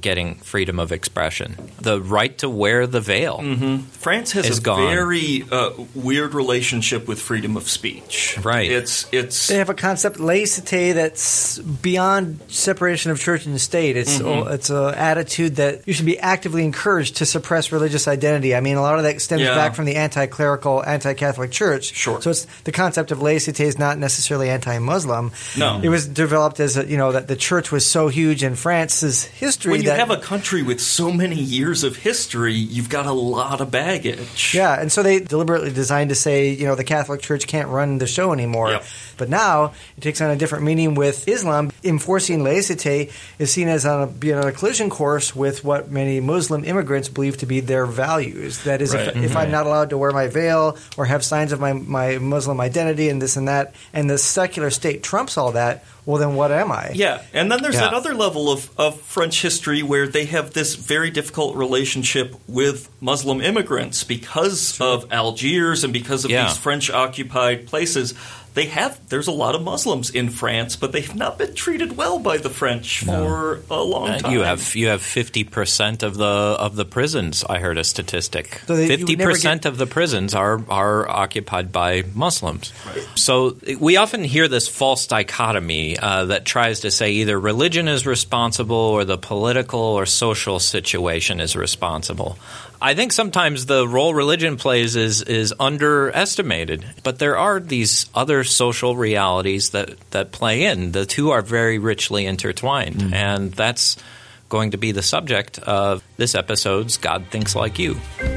getting freedom of expression. The right to wear the veil. France has very weird relationship with freedom of speech. Right. They have a concept, laicite, that's beyond separation of church and state. It's an attitude that you should be actively encouraged to suppress religious identity. I mean, a lot of that stems back from the anti-clerical, anti-Catholic Church. Sure. So it's the concept of laicite is not necessarily anti-Muslim. No. It was developed as that the church was so huge in France's history. When you have a country with so many years of history, you've got a lot of baggage. Yeah, and so they deliberately designed to say, the Catholic Church can't run the show anymore. Yep. But now it takes on a different meaning with Islam. Enforcing laicite is seen as being on a collision course with what many Muslim immigrants believe to be their values. That is, if I'm not allowed to wear my veil or have signs of my Muslim identity and this and that, and the secular state trumps all that, well, then what am I? Yeah, and then there's that other level of French history where they have this very difficult relationship with Muslim immigrants because of Algiers and because of these French-occupied places. There's a lot of Muslims in France, but they've not been treated well by the French for a long time. You have 50% of the prisons. I heard a statistic. So 50% of the prisons are occupied by Muslims. Right. So we often hear this false dichotomy that tries to say either religion is responsible or the political or social situation is responsible. I think sometimes the role religion plays is underestimated, but there are these other social realities that play in. The two are very richly intertwined, and that's going to be the subject of this episode's God Thinks Like You.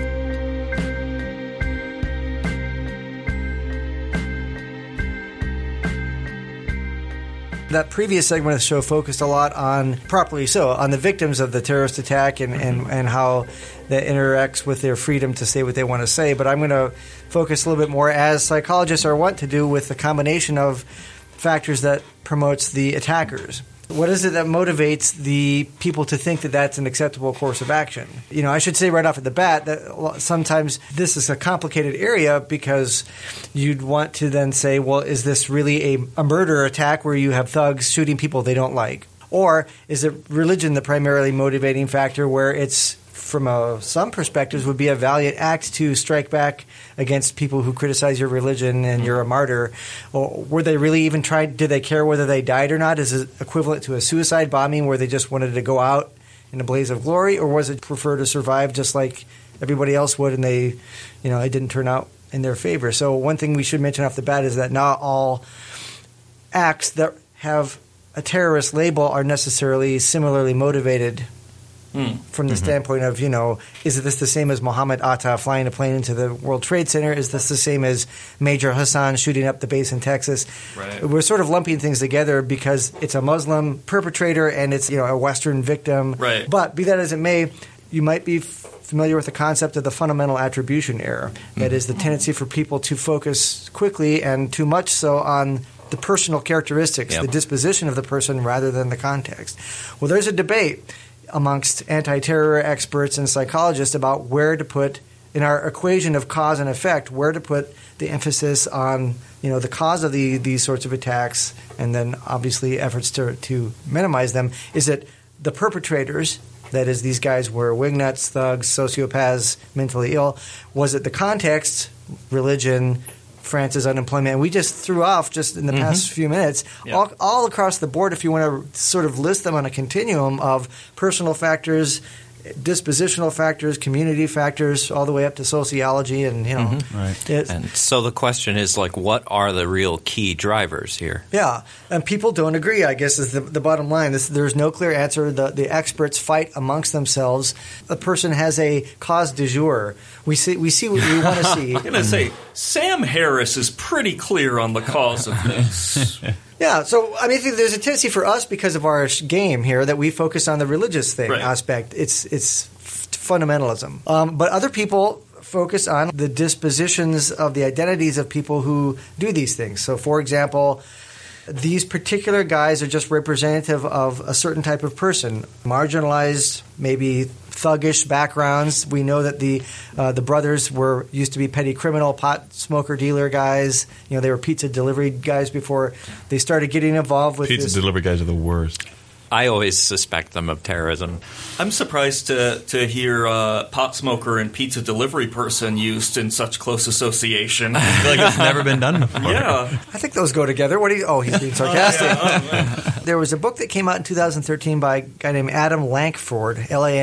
That previous segment of the show focused a lot on, properly so, on the victims of the terrorist attack and how that interacts with their freedom to say what they want to say. But I'm going to focus a little bit more, as psychologists are wont to do, with the combination of factors that promotes the attackers. What is it that motivates the people to think that that's an acceptable course of action? I should say right off at the bat that sometimes this is a complicated area because you'd want to then say, well, is this really a murder attack where you have thugs shooting people they don't like? Or is it religion the primarily motivating factor where it's, from some perspectives, would be a valiant act to strike back against people who criticize your religion and you're a martyr? Or were they really even trying? Did they care whether they died or not? Is it equivalent to a suicide bombing where they just wanted to go out in a blaze of glory? Or was it prefer to survive just like everybody else would and it didn't turn out in their favor? So one thing we should mention off the bat is that not all acts that have a terrorist label are necessarily similarly motivated. From the standpoint of, is this the same as Mohammed Atta flying a plane into the World Trade Center? Is this the same as Major Hassan shooting up the base in Texas? Right. We're sort of lumping things together because it's a Muslim perpetrator and it's, a Western victim. Right. But be that as it may, you might be familiar with the concept of the fundamental attribution error. That is the tendency for people to focus quickly and too much so on the personal characteristics, the disposition of the person rather than the context. Well, there's a debate amongst anti-terror experts and psychologists about where to put, in our equation of cause and effect, where to put the emphasis on, the cause of these sorts of attacks and then obviously efforts to minimize them. Is it the perpetrators, that is these guys were wingnuts, thugs, sociopaths, mentally ill? Was it the context, religion, France's unemployment? And we just threw off just in the past few minutes all across the board, if you want to sort of list them on a continuum of personal factors, dispositional factors, community factors, all the way up to sociology and, Right. And so the question is, what are the real key drivers here? Yeah, and people don't agree, I guess, is the bottom line. There's no clear answer. The experts fight amongst themselves. A person has a cause du jour. We see what we want to see. I'm going to say, Sam Harris is pretty clear on the cause of this. Yeah, so I think there's a tendency for us because of our game here that we focus on the religious aspect. It's fundamentalism. But other people focus on the dispositions of the identities of people who do these things. So, for example, these particular guys are just representative of a certain type of person, marginalized, maybe thuggish backgrounds. We know that the brothers used to be petty criminal, pot smoker dealer guys. They were pizza delivery guys before they started getting involved with pizza delivery guys are the worst. I always suspect them of terrorism. I'm surprised to hear pot smoker and pizza delivery person used in such close association. I feel like it's never been done before. Yeah. I think those go together. What do you? Oh, he's being sarcastic. There was a book that came out in 2013 by a guy named Adam Lankford,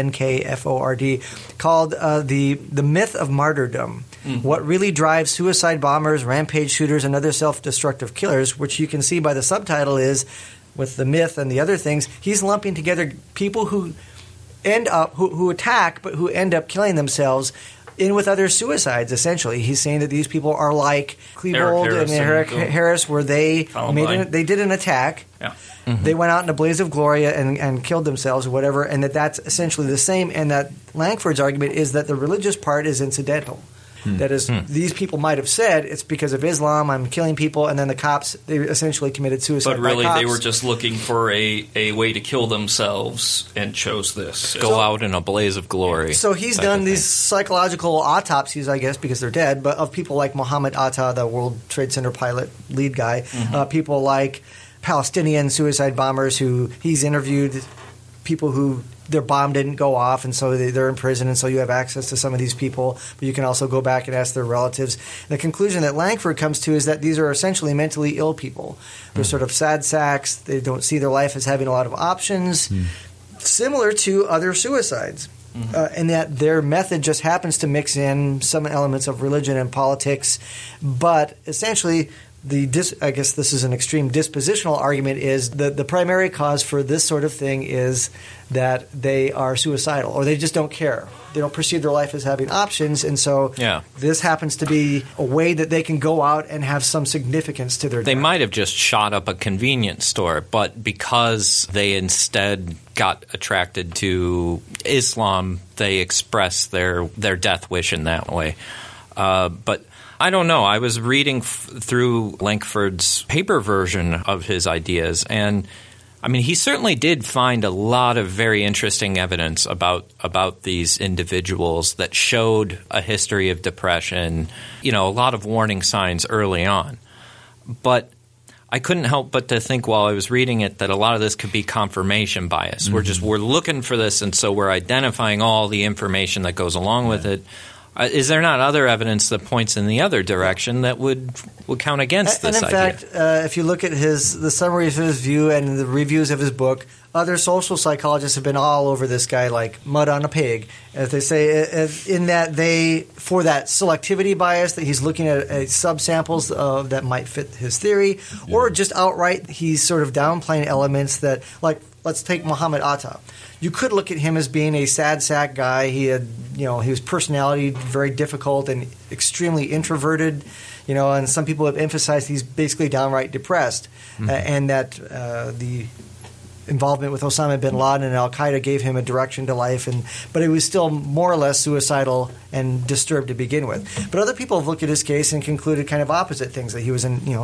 Lankford, called "The Myth of Martyrdom: What Really Drives Suicide Bombers, Rampage Shooters, and Other Self-Destructive Killers," which you can see by the subtitle is, with the myth and the other things, he's lumping together people who end up who attack but who end up killing themselves in with other suicides. Essentially, he's saying that these people are like Klebold and Eric Harris, where they did an attack. Yeah. Mm-hmm. They went out in a blaze of glory and killed themselves or whatever, and that's essentially the same. And that Lankford's argument is that the religious part is incidental. That is, these people might have said it's because of Islam, I'm killing people, and then the cops, they essentially committed suicide. But really, they were just looking for a way to kill themselves and chose this. Go out in a blaze of glory. So he's done these psychological autopsies, I guess, because they're dead, but of people like Mohammed Atta, the World Trade Center pilot lead guy, people like Palestinian suicide bombers who he's interviewed, people who their bomb didn't go off, and so they're in prison, and so you have access to some of these people, but you can also go back and ask their relatives. The conclusion that Lankford comes to is that these are essentially mentally ill people. They're sort of sad sacks. They don't see their life as having a lot of options, similar to other suicides. And that their method just happens to mix in some elements of religion and politics, but essentially I guess this is an extreme dispositional argument, is the primary cause for this sort of thing is that they are suicidal, or they just don't care. They don't perceive their life as having options, and so this happens to be a way that they can go out and have some significance to their They death. might have just shot up a convenience store, but because they instead got attracted to Islam, they express their death wish in that way. But I don't know. I was reading through Lankford's paper version of his ideas, and I mean, he certainly did find a lot of very interesting evidence about these individuals that showed a history of depression, a lot of warning signs early on. But I couldn't help but to think while I was reading it that a lot of this could be confirmation bias. We're looking for this, and so we're identifying all the information that goes along with it. Is there not other evidence that points in the other direction that would count against this idea? And in fact, if you look at the summaries of his view and the reviews of his book, other social psychologists have been all over this guy like mud on a pig. As they say, in that for that selectivity bias, that he's looking at subsamples that might fit his theory, or just outright he's sort of downplaying elements that, like, let's take Mohammed Atta. You could look at him as being a sad sack guy. He had, his personality very difficult and extremely introverted, and some people have emphasized he's basically downright depressed, and that the involvement with Osama bin Laden and Al-Qaeda gave him a direction to life, but he was still more or less suicidal and disturbed to begin with. But other people have looked at his case and concluded kind of opposite things, that he was at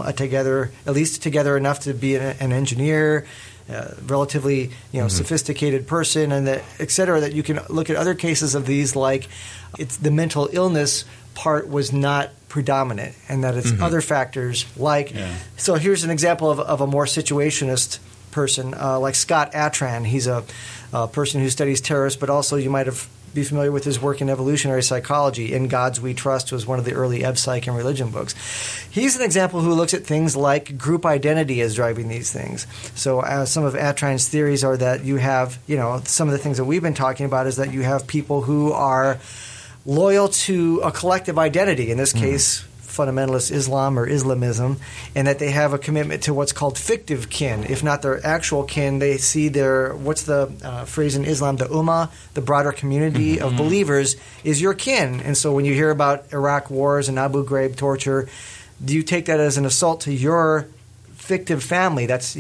least together enough to be an engineer, relatively sophisticated person, and that, et cetera, that you can look at other cases of these, like the mental illness part was not predominant, and that it's other factors like so here's an example of a more situationist person like Scott Atran. He's a person who studies terrorists, but also you might be familiar with his work in evolutionary psychology. In Gods We Trust was one of the early Psych and religion books. He's an example who looks at things like group identity as driving these things. So some of Atran's theories are that you have, some of the things that we've been talking about is that you have people who are loyal to a collective identity, in this case fundamentalist Islam or Islamism, and that they have a commitment to what's called fictive kin. If not their actual kin, they see what's the phrase in Islam, the ummah, the broader community of believers, is your kin. And so when you hear about Iraq wars and Abu Ghraib torture, do you take that as an assault to your fictive family? That's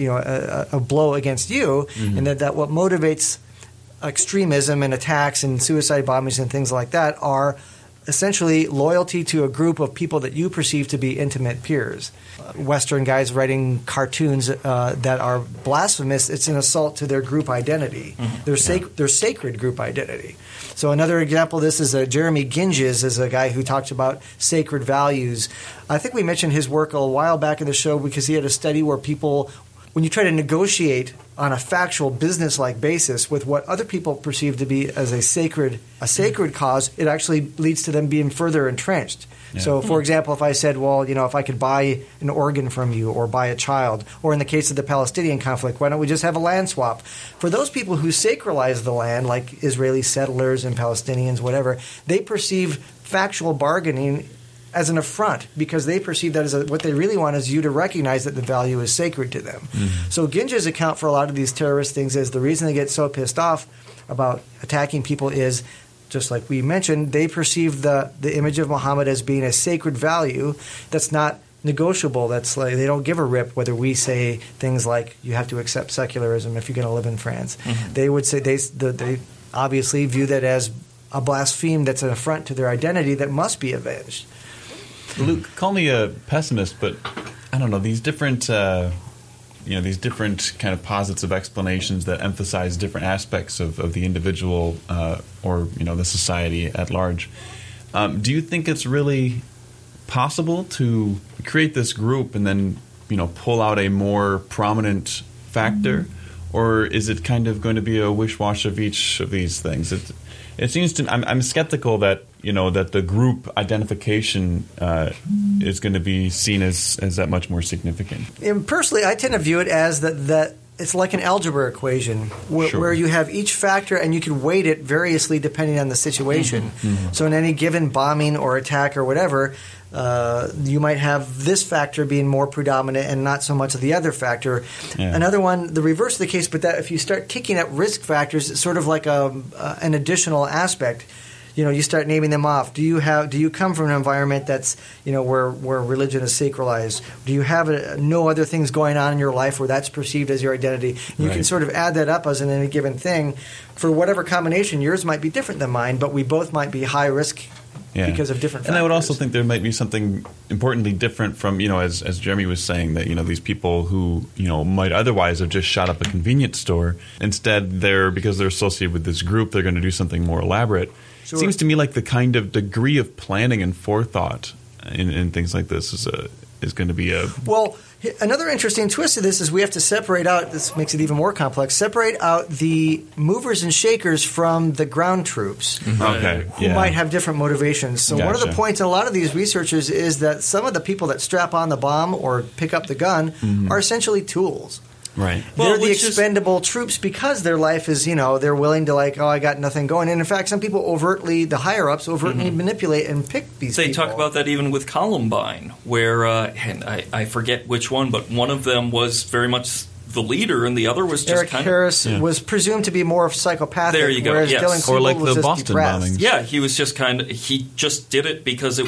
a blow against you, and that what motivates extremism and attacks and suicide bombings and things like that are essentially loyalty to a group of people that you perceive to be intimate peers. Western guys writing cartoons that are blasphemous, it's an assault to their group identity, their sacred group identity. So another example of this is Jeremy Ginges is a guy who talks about sacred values. I think we mentioned his work a while back in the show because he had a study where people, when you try to negotiate on a factual business-like basis with what other people perceive to be as a sacred cause, it actually leads to them being further entrenched. Yeah. So, for example, if I said, well, if I could buy an organ from you or buy a child, or in the case of the Palestinian conflict, why don't we just have a land swap? For those people who sacralize the land, like Israeli settlers and Palestinians, whatever, they perceive factual bargaining as an affront because they perceive that as what they really want is you to recognize that the value is sacred to them. Mm-hmm. So Ginja's account for a lot of these terrorist things is the reason they get so pissed off about attacking people is, just like we mentioned, they perceive the image of Muhammad as being a sacred value that's not negotiable. That's like they don't give a rip whether we say things like you have to accept secularism if you're going to live in France. Mm-hmm. They would say they obviously view that as a blaspheme that's an affront to their identity that must be avenged. Luke, call me a pessimist, but I don't know, these different these different kind of posits of explanations that emphasize different aspects of the individual or the society at large. Do you think it's really possible to create this group and then pull out a more prominent factor, or is it kind of going to be a wish-wash of each of these things? It seems to I'm skeptical that that the group identification is going to be seen as that much more significant. And personally, I tend to view it as that it's like an algebra equation where you have each factor and you can weight it variously depending on the situation. Mm-hmm. Mm-hmm. So in any given bombing or attack or whatever, you might have this factor being more predominant and not so much of the other factor. Yeah. Another one, the reverse of the case, but that if you start kicking at risk factors, it's sort of like an additional aspect. You start naming them off. Do you come from an environment that's where religion is sacralized? Do you have no other things going on in your life where that's perceived as your identity? You can sort of add that up as in any given thing. For whatever combination, yours might be different than mine, but we both might be high risk because of different factors. And I would also think there might be something importantly different from as Jeremy was saying, that these people who might otherwise have just shot up a convenience store, instead because they're associated with this group, they're going to do something more elaborate. Sure. It seems to me like the kind of degree of planning and forethought in things like this is going to be a... Well, another interesting twist to this is we have to separate out, this makes it even more complex, separate out the movers and shakers from the ground troops who might have different motivations. So one of the points in a lot of these researchers is that some of the people that strap on the bomb or pick up the gun are essentially tools. Right. They're the expendable troops because their life is, they're willing to I got nothing going. And in fact, some people the higher-ups manipulate and pick these people. They talk about that even with Columbine, where, and I forget which one, but one of them was very much the leader and the other was just Eric Harris was presumed to be more psychopathic. There you go, whereas yes. Dylan Klebold or like was the just Boston depressed. bombings. Yeah, he was just he just did it because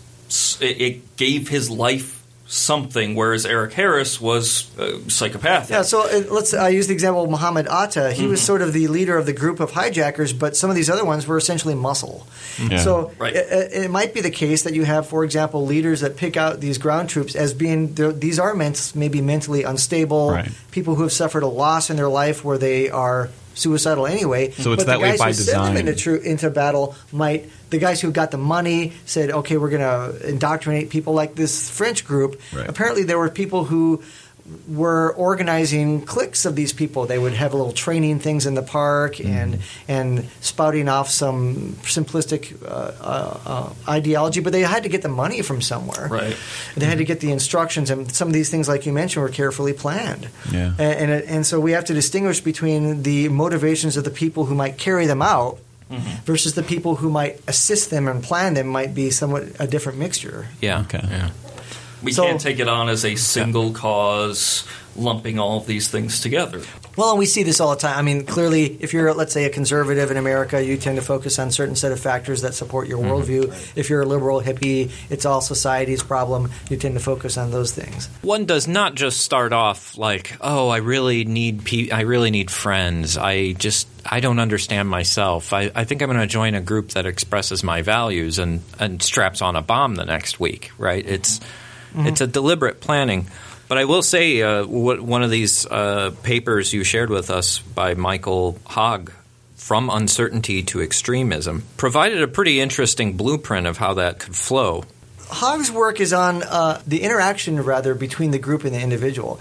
it gave his life something, whereas Eric Harris was psychopathic. Yeah, so I use the example of Muhammad Atta. He was sort of the leader of the group of hijackers, but some of these other ones were essentially muscle. Yeah. So it might be the case that you have, for example, leaders that pick out these ground troops as being these are maybe mentally unstable, people who have suffered a loss in their life where they are suicidal anyway. So it's that way by design. The guys who send them into battle the guys who got the money said, okay, we're going to indoctrinate people like this French group. Right. Apparently there were people who were organizing cliques of these people. They would have little training things in the park and spouting off some simplistic ideology, but they had to get the money from somewhere. Right. They had to get the instructions, and some of these things, like you mentioned, were carefully planned. Yeah. And so we have to distinguish between the motivations of the people who might carry them out versus the people who might assist them and plan them might be somewhat a different mixture. Yeah. Okay. Yeah. We can't take it on as a single cause, lumping all of these things together. Well, and we see this all the time. I mean, clearly, if you're, let's say, a conservative in America, you tend to focus on a certain set of factors that support your worldview. If you're a liberal hippie, it's all society's problem. You tend to focus on those things. One does not just start off like, I really need friends. I don't understand myself. I think I'm going to join a group that expresses my values and straps on a bomb the next week, right? It's a deliberate planning. But I will say one of these papers you shared with us by Michael Hogg, From Uncertainty to Extremism, provided a pretty interesting blueprint of how that could flow. Hogg's work is on the interaction, rather, between the group and the individual.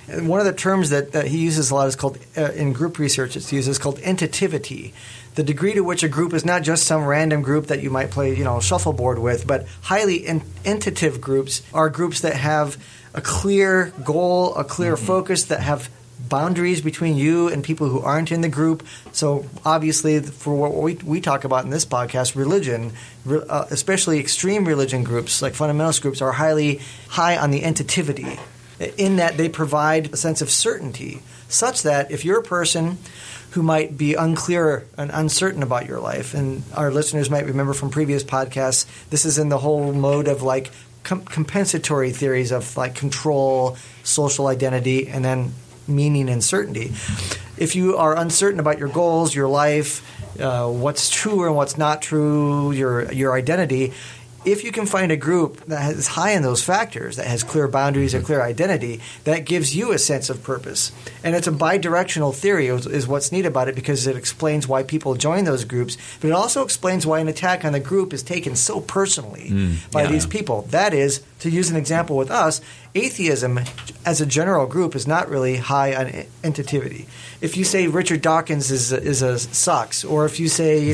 And one of the terms that he uses a lot is called, in group research, it's used, is called entativity. The degree to which a group is not just some random group that you might play, shuffleboard with, but highly entative groups are groups that have a clear goal, a clear focus, that have boundaries between you and people who aren't in the group. So obviously, for what we talk about in this podcast, religion, especially extreme religion groups like fundamentalist groups, are high on the entativity, in that they provide a sense of certainty, such that if you're a person who might be unclear and uncertain about your life, and our listeners might remember from previous podcasts, this is in the whole mode of like compensatory theories of like control, social identity, and then meaning and certainty. If you are uncertain about your goals, your life, what's true and what's not true, your identity, if you can find a group that is high in those factors, that has clear boundaries, a clear identity, that gives you a sense of purpose. And it's a bidirectional theory is what's neat about it, because it explains why people join those groups, but it also explains why an attack on the group is taken so personally by these people. That is, to use an example with us, atheism as a general group is not really high on entativity. If you say Richard Dawkins is a sucks, or if you say,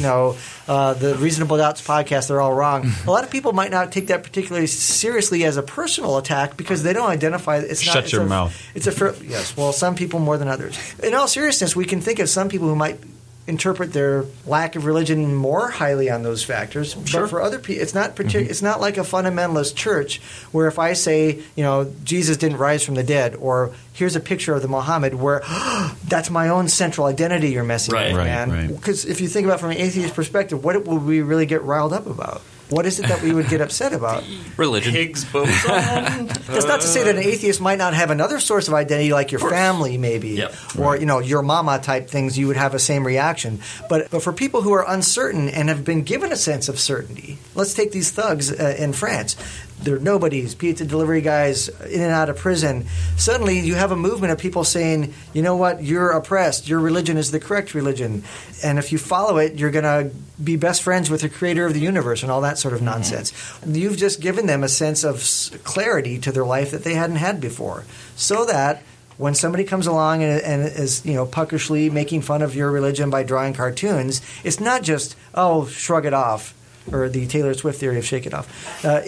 the Reasonable Doubts podcast, they're all wrong, a lot of people might not take that particularly seriously as a personal attack because they don't identify it. Shut your mouth. Yes, well, some people more than others. In all seriousness, we can think of some people who might interpret their lack of religion more highly on those factors. Sure. But for other people, it's not it's not like a fundamentalist church where if I say, Jesus didn't rise from the dead, or here's a picture of the Muhammad, where that's my own central identity you're messing with, man. Because if you think about it from an atheist perspective, what would we really get riled up about? What is it that we would get upset about? Religion. Higgs boson. That's not to say that an atheist might not have another source of identity, like your family, maybe, or your mama type things. You would have the same reaction. But for people who are uncertain and have been given a sense of certainty, let's take these thugs in France. They're nobodies, pizza delivery guys, in and out of prison. Suddenly you have a movement of people saying, you know what, you're oppressed, your religion is the correct religion. And if you follow it, you're going to be best friends with the creator of the universe and all that sort of nonsense. You've just given them a sense of clarity to their life that they hadn't had before. So that when somebody comes along and is, puckishly making fun of your religion by drawing cartoons, it's not just, shrug it off. Or the Taylor Swift theory of shake it off. Now,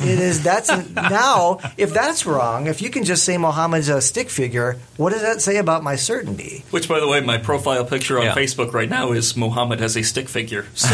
if that's wrong, if you can just say Muhammad's a stick figure, what does that say about my certainty? Which, by the way, my profile picture on Facebook right now is Muhammad as a stick figure. So,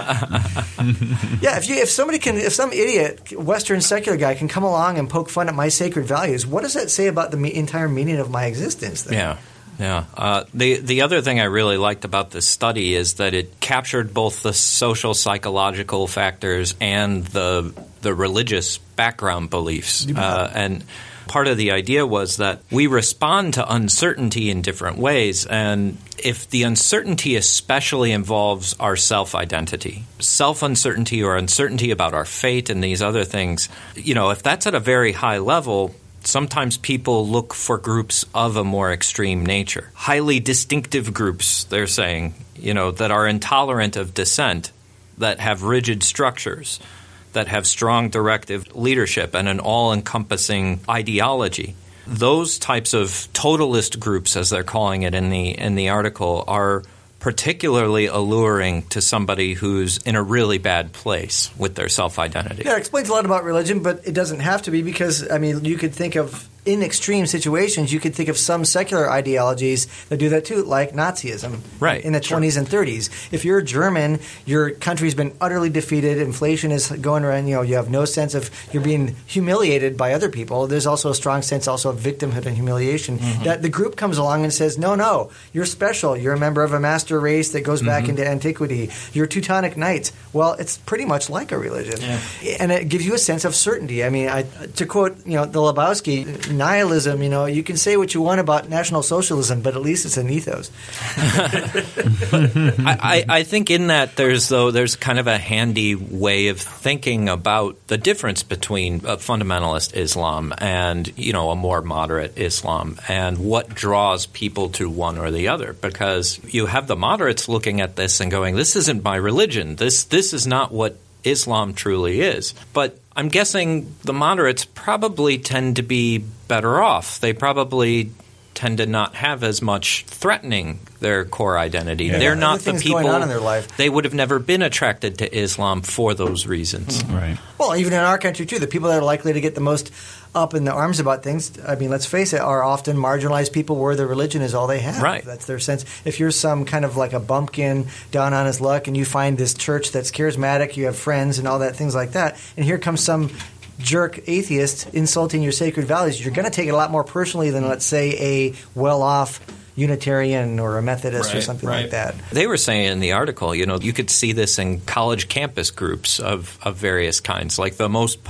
if some idiot Western secular guy can come along and poke fun at my sacred values, what does that say about the entire meaning of my existence then? Yeah. Yeah. The other thing I really liked about this study is that it captured both the social psychological factors and the religious background beliefs. And part of the idea was that we respond to uncertainty in different ways. And if the uncertainty especially involves our self-identity, self-uncertainty or uncertainty about our fate and these other things, if that's at a very high level, sometimes people look for groups of a more extreme nature. Highly distinctive groups, they're saying, that are intolerant of dissent, that have rigid structures, that have strong directive leadership and an all-encompassing ideology. Those types of totalist groups, as they're calling it in the article, are particularly alluring to somebody who's in a really bad place with their self-identity. Yeah, it explains a lot about religion, but it doesn't have to be because, you could think of, in extreme situations, you could think of some secular ideologies that do that too, like Nazism in the 20s and 30s. If you're German, your country's been utterly defeated, inflation is going around, you have no sense of you're being humiliated by other people. There's also a strong sense also of victimhood and humiliation. That the group comes along and says, no, you're special. You're a member of a master race that goes back into antiquity. You're Teutonic Knights. Well, it's pretty much like a religion. Yeah. And it gives you a sense of certainty. To quote, the Lebowski, nihilism, you can say what you want about National Socialism, but at least it's an ethos. I think in that there's kind of a handy way of thinking about the difference between a fundamentalist Islam and, a more moderate Islam and what draws people to one or the other. Because you have the moderates looking at this and going, this isn't my religion. This is not what Islam truly is. But I'm guessing the moderates probably tend to be better off. They probably tend to not have as much threatening their core identity. Yeah. They're not the people going on in their life. They would have never been attracted to Islam for those reasons. Right. Well, even in our country, too, the people that are likely to get the most up in the arms about things, I mean, let's face it, are often marginalized people where their religion is all they have. Right. That's their sense. If you're some kind of like a bumpkin down on his luck and you find this church that's charismatic, you have friends and all that, things like that, and here comes some jerk atheist insulting your sacred values, you're going to take it a lot more personally than, let's say, a well-off Unitarian or a Methodist or something like that. They were saying in the article, you could see this in college campus groups of various kinds, like the most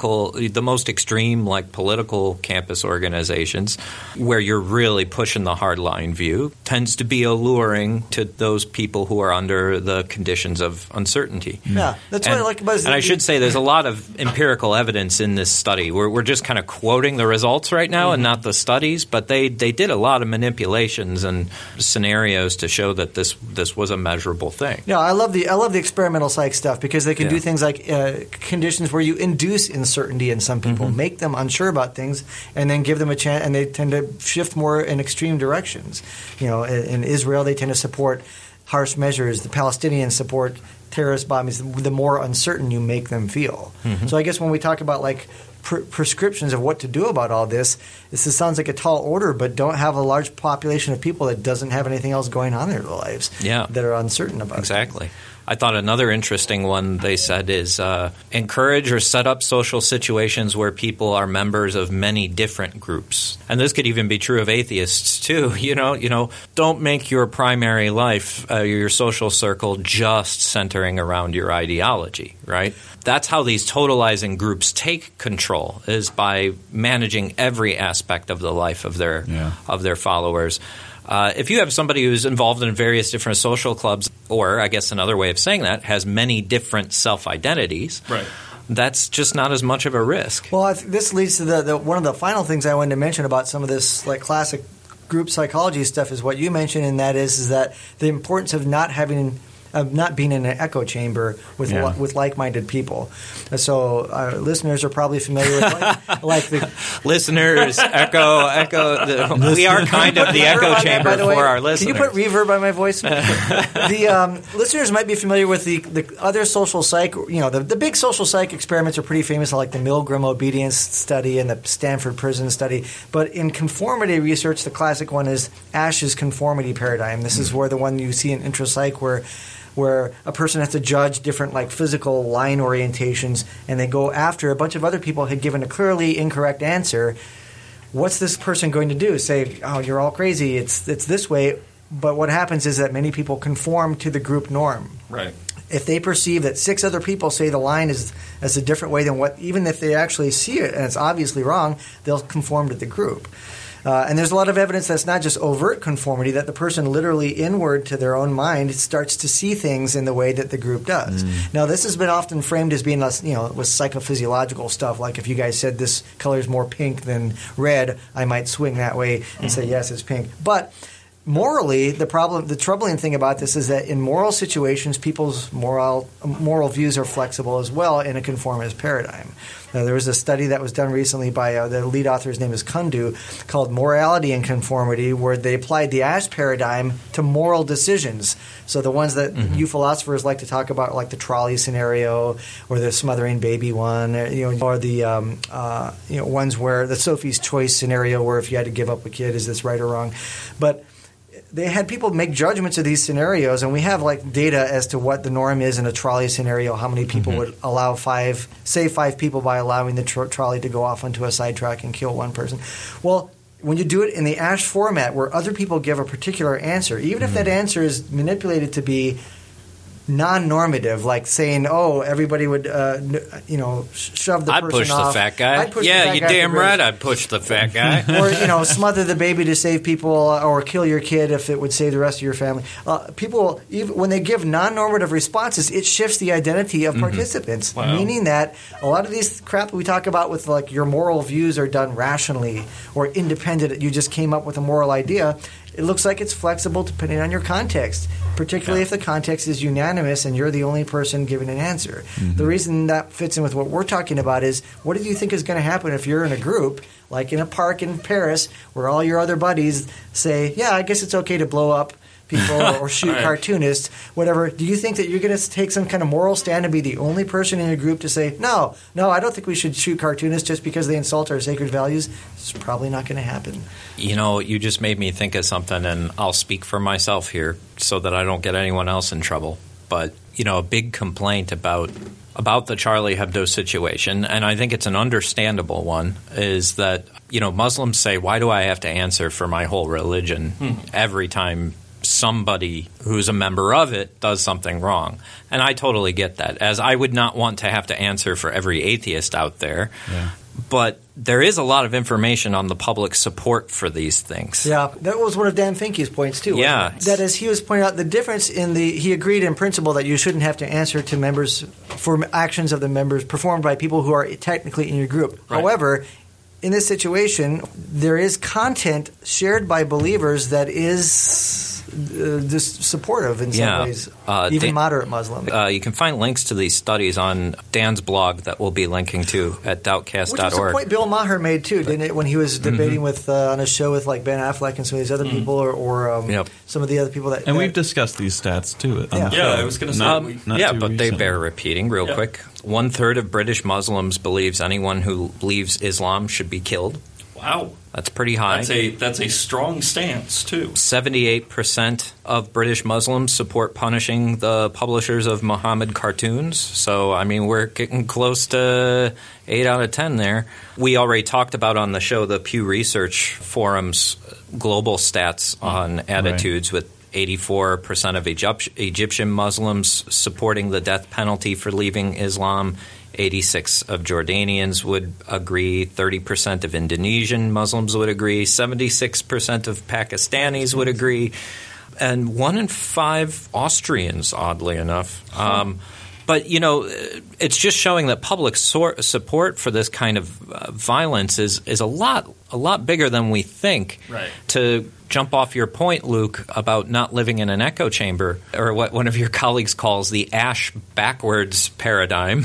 extreme, like political campus organizations, where you're really pushing the hardline view, tends to be alluring to those people who are under the conditions of uncertainty. Yeah, that's what I like about it. And I should say there's a lot of empirical evidence in this study. We're just kind of quoting the results right now and not the studies, but they did a lot of manipulation and scenarios to show that this was a measurable thing. Yeah, I love the experimental psych stuff because they can do things like conditions where you induce uncertainty in some people, make them unsure about things, and then give them a chance, and they tend to shift more in extreme directions. In Israel, they tend to support harsh measures. The Palestinians support terrorist bombings. The more uncertain you make them feel. So I guess when we talk about like prescriptions of what to do about all this sounds like a tall order, but don't have a large population of people that doesn't have anything else going on in their lives that are uncertain about it. Exactly. I thought another interesting one they said is encourage or set up social situations where people are members of many different groups. And this could even be true of atheists too. Don't make your primary life, your social circle, just centering around your ideology, right? That's how these totalizing groups take control, is by managing every aspect of the life of their followers. If you have somebody who's involved in various different social clubs, or I guess another way of saying that, has many different self-identities, that's just not as much of a risk. Well, this leads to one of the final things I wanted to mention about some of this like classic group psychology stuff is what you mentioned, and that is that the importance of not being in an echo chamber with like-minded people. So listeners are probably familiar with like the listeners echo. We are kind of the echo chamber for our listeners. Can you put reverb on my voice? The listeners might be familiar with the other social psych. The big social psych experiments are pretty famous, like the Milgram obedience study and the Stanford prison study. But in conformity research, the classic one is Ash's conformity paradigm. This is where the one you see in intrapsych where a person has to judge different like physical line orientations, and they go after a bunch of other people had given a clearly incorrect answer. What's this person going to do? Say, oh, you're all crazy. It's this way. But what happens is that many people conform to the group norm. Right. If they perceive that 6 other people say the line is a different way than what, even if they actually see it and it's obviously wrong, they'll conform to the group. And there's a lot of evidence that's not just overt conformity, that the person literally inward to their own mind starts to see things in the way that the group does. Now, this has been often framed as being less, with psychophysiological stuff. Like if you guys said this color is more pink than red, I might swing that way and say, yes, it's pink. But morally, the troubling thing about this is that in moral situations, people's moral views are flexible as well in a conformist paradigm. Now, there was a study that was done recently by the lead author's name is Kundu, called Morality and Conformity, where they applied the Ash paradigm to moral decisions. So the ones that you philosophers like to talk about, like the trolley scenario or the smothering baby one, or the ones where the Sophie's Choice scenario, where if you had to give up a kid, is this right or wrong? But they had people make judgments of these scenarios, and we have like data as to what the norm is in a trolley scenario, how many people would allow save 5 people by allowing the trolley to go off onto a sidetrack and kill one person. Well, when you do it in the Ash format where other people give a particular answer, even if that answer is manipulated to be non-normative, like saying, "Oh, everybody would, shove the person off." I'd push the fat guy. Yeah, you're damn right. I'd push the fat guy. Or smother the baby to save people, or kill your kid if it would save the rest of your family. People, even when they give non-normative responses, it shifts the identity of participants, meaning that a lot of these crap we talk about with like your moral views are done rationally or independent. You just came up with a moral idea. it looks like it's flexible depending on your context, particularly if the context is unanimous and you're the only person giving an answer. Mm-hmm. The reason that fits in with what we're talking about is, what do you think is going to happen if you're in a group, like in a park in Paris, where all your other buddies say, yeah, I guess it's okay to blow up people or shoot cartoonists, whatever. Do you think that you're going to take some kind of moral stand and be the only person in your group to say, no, I don't think we should shoot cartoonists just because they insult our sacred values? It's probably not going to happen. You know, you just made me think of something, and I'll speak for myself here so that I don't get anyone else in trouble. But, you know, a big complaint about the Charlie Hebdo situation, and I think it's an understandable one, is that, you know, Muslims say, why do I have to answer for my whole religion every time somebody who's a member of it does something wrong? And I totally get that, as I would not want to have to answer for every atheist out there. Yeah. But there is a lot of information on the public support for these things. Yeah, that was one of Dan Finke's points too. Yeah. That is, he was pointing out the difference in he agreed in principle that you shouldn't have to answer to members for actions of the members performed by people who are technically in your group. Right. However, in this situation, there is content shared by believers that is supportive in some ways, even moderate Muslim. You can find links to these studies on Dan's blog that we'll be linking to at doubtcast.org. Which was a point Bill Maher made too, didn't it, when he was debating with on a show with like Ben Affleck and some of these other people, or some of the other people that. And we've discussed these stats too. On the show. I was going to say, but recently. They bear repeating real quick. 1/3 of British Muslims believes anyone who believes Islam should be killed. Wow. That's pretty high. That's a strong stance, too. 78% of British Muslims support punishing the publishers of Muhammad cartoons. So, I mean, we're getting close to 8 out of 10 there. We already talked about on the show the Pew Research Forum's global stats on attitudes, with 84% of Egyptian Muslims supporting the death penalty for leaving Islam. 86% of Jordanians would agree. 30% of Indonesian Muslims would agree. 76% of Pakistanis would agree. And 1 in 5 Austrians, oddly enough. But, you know, it's just showing that public support for this kind of violence is a lot bigger than we think. Right. To jump off your point, Luke, about not living in an echo chamber, or what one of your colleagues calls the ash backwards paradigm.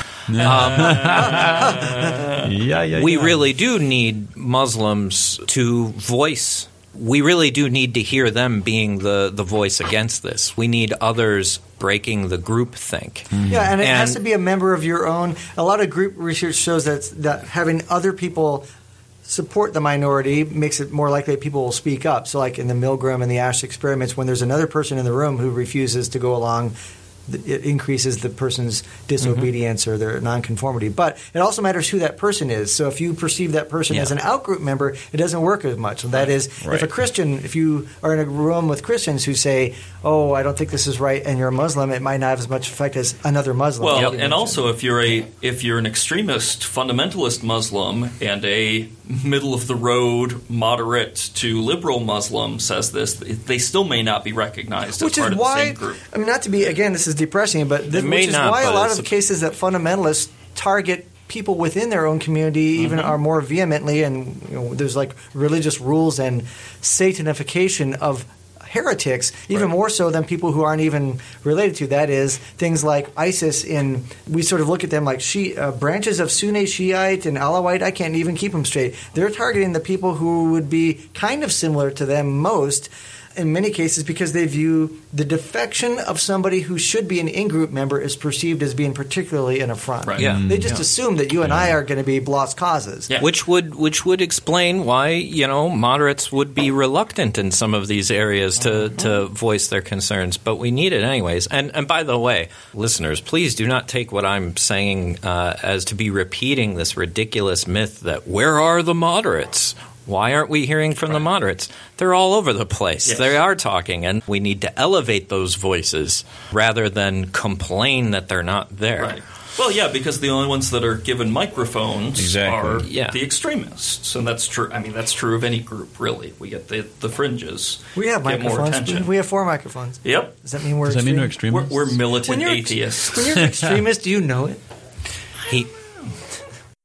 We really do need Muslims to voice. We really do need to hear them being the voice against this. We need others breaking the groupthink. Yeah, and it has to be a member of your own. A lot of group research shows that having other people support the minority makes it more likely that people will speak up. So like in the Milgram and the Ash experiments, when there's another person in the room who refuses to go along, it increases the person's disobedience or their nonconformity. But it also matters who that person is. So if you perceive that person as an outgroup member, it doesn't work as much. So that is, if you are in a room with Christians who say, oh, I don't think this is right, and you're a Muslim, it might not have as much effect as another Muslim. Well, and also if you're an extremist fundamentalist Muslim and a middle-of-the-road, moderate to liberal Muslim says this, they still may not be recognized as part of the same group. I mean, not to be, again, this is depressing, but which is why a lot of cases that fundamentalists target people within their own community even are more vehemently, and there's like religious rules and satanification of heretics, even more so than people who aren't even related to. That is, things like ISIS. We sort of look at them like branches of Sunni Shiite and Alawite. I can't even keep them straight. They're targeting the people who would be kind of similar to them most, in many cases, because they view the defection of somebody who should be an in-group member is perceived as being particularly an affront. Right. Yeah. They just assume that you and I are going to be lost causes. Yeah. Which would explain why, moderates would be reluctant in some of these areas to voice their concerns. But we need it anyways. And by the way, listeners, please do not take what I'm saying as to be repeating this ridiculous myth that where are the moderates? Why aren't we hearing from the moderates? They're all over the place. Yes. They are talking, and we need to elevate those voices rather than complain that they're not there. Right. Well, yeah, because the only ones that are given microphones are the extremists, and that's true. I mean, that's true of any group, really. We get the fringes. We have microphones. We have 4 microphones. Yep. Does that mean we're extremists? We're militant atheists. When you're an extremist, do you know it?